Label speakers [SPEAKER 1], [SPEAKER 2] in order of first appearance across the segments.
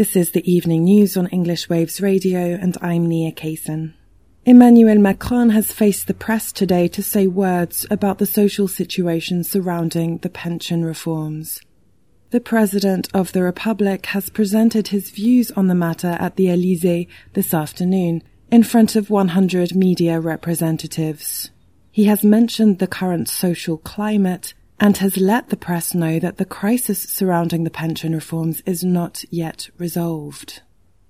[SPEAKER 1] This is the evening news on English Waves Radio, and I'm Nia Kaysen. Emmanuel Macron has faced the press today to say words about the social situation surrounding the pension reforms. The President of the Republic has presented his views on the matter at the Élysée this afternoon, in front of 100 media representatives. He has mentioned the current social climate and has let the press know that the crisis surrounding the pension reforms is not yet resolved.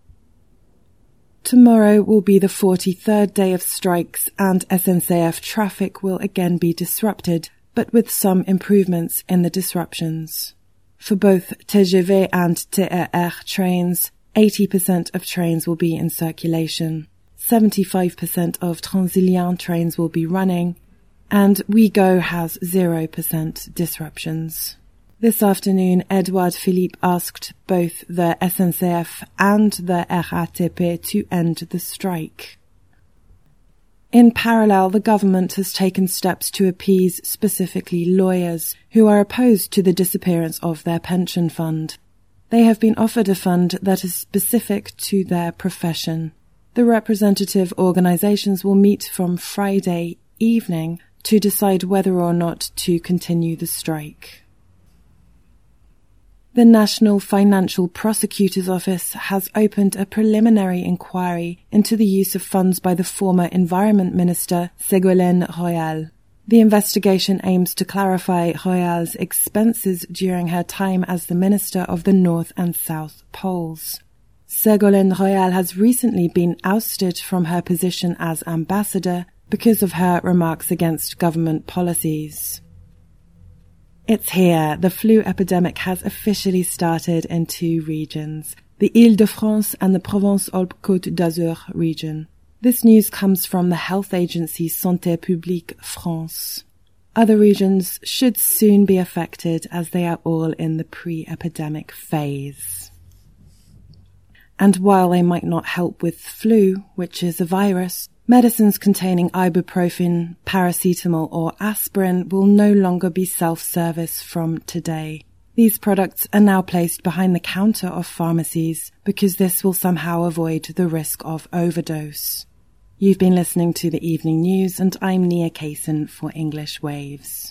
[SPEAKER 1] Tomorrow will be the 43rd day of strikes, and SNCF traffic will again be disrupted, but with some improvements in the disruptions. For both TGV and TER trains, 80% of trains will be in circulation, 75% of Transilien trains will be running, and Ouigo has 0% disruptions. This afternoon, Edouard Philippe asked both the SNCF and the RATP to end the strike. In parallel, the government has taken steps to appease specifically lawyers who are opposed to the disappearance of their pension fund. They have been offered a fund that is specific to their profession. The representative organizations will meet from Friday evening to decide whether or not to continue the strike. The National Financial Prosecutor's Office has opened a preliminary inquiry into the use of funds by the former Environment Minister Ségolène Royal. The investigation aims to clarify Royal's expenses during her time as the Minister of the North and South Poles. Ségolène Royal has recently been ousted from her position as ambassador because of her remarks against government policies. It's here. The flu epidemic has officially started in two regions, the Île-de-France and the Provence-Alpes-Côte d'Azur region. This news comes from the health agency Santé Publique France. Other regions should soon be affected as they are all in the pre-epidemic phase. And while they might not help with flu, which is a virus, medicines containing ibuprofen, paracetamol or aspirin will no longer be self-service from today. These products are now placed behind the counter of pharmacies because this will somehow avoid the risk of overdose. You've been listening to the evening news, and I'm Nia Kaysen for English Waves.